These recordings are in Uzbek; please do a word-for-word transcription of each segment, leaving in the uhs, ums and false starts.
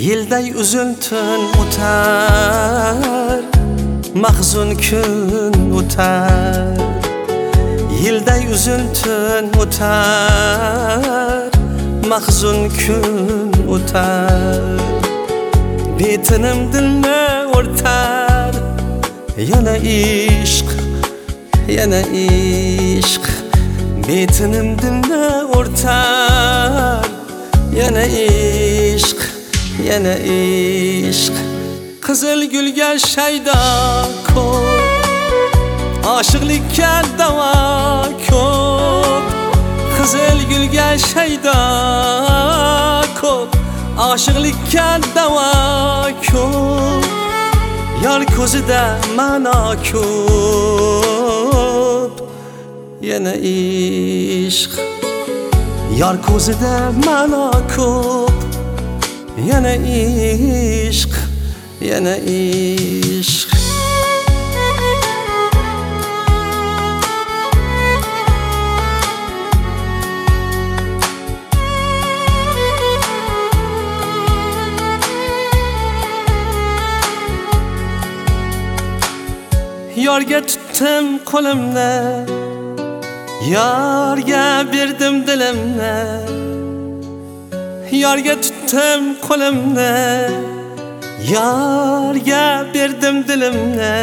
Yilday uzun tun o'tar, mahzun kun o'tar. Yilday uzun tun o'tar, mahzun kun o'tar. Betinim dilni o'rtar, yana ishq, yana ishq. Betinim dilni o'rtar, yana ishq, yana ishq. Qizil gulga shaydo ko'p, oshiqlikka davo ko'p. Qizil gulga shaydo ko'p, oshiqlikka davo ko'p. Yor ko'zida ma'no ko'p, yana ishq. Yor ko'zida ma'no ko'p, yana ishq, yana ishq. Yorga tutdim qo'limni, yorga berdim dilimni. Yorga tutdim qo'limni, yorga berdim dilimni.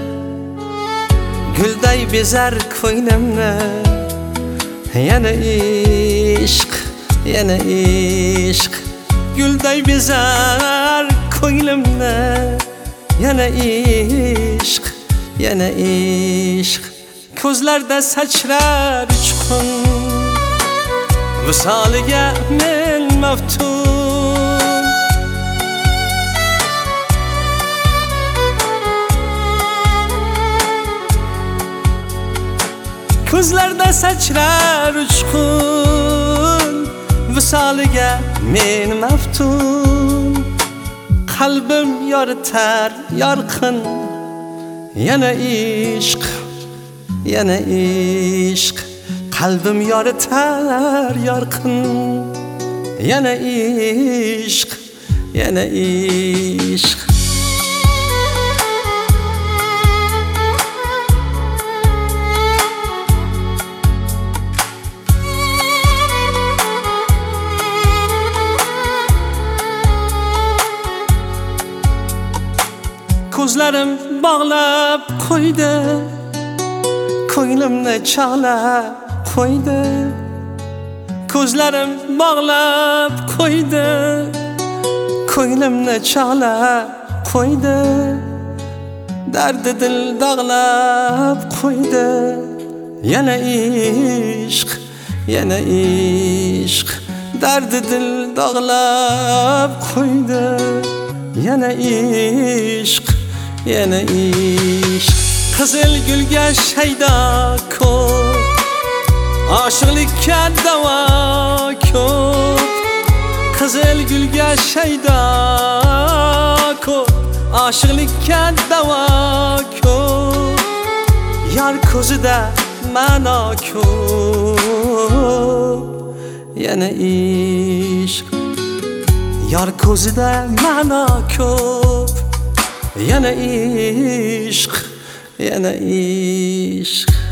Gulday bezar ko'nglimni, yana ishq, yana ishq. Gulday bezar ko'nglimni, yana ishq, yana ishq. Ko'zlarda sachrar uchqun, visoliga men maftun. Ko'zlarda sachrar uchqun, visoliga men maftun. Qalbim yoritar yorqin, yana ishq, yana ishq. Qalbim yoritar yorqin, yana ishq, yana ishq. Ko'zlarim bog'lab qo'ydi, ko'nglimni chog'lab qo'ydi. Ko'zlarim bog'lab qo'ydi, ko'nglimni chog'lab qo'ydi. Dardi dil dog'lab qo'ydi, yana ishq, yana ishq. Dardi dil dog'lab qo'ydi, yana ishq, yana ishq. Qizil gulga shaydo ko'p, oshiqlikka davo ko'p. Qizil gulga shaydo ko'p, oshiqlikka davo ko'p. Yor ko'zida ma'no ko'p, yana ishq. Yor ko'zida ma'no ko'p, yana ishq, yana ishq.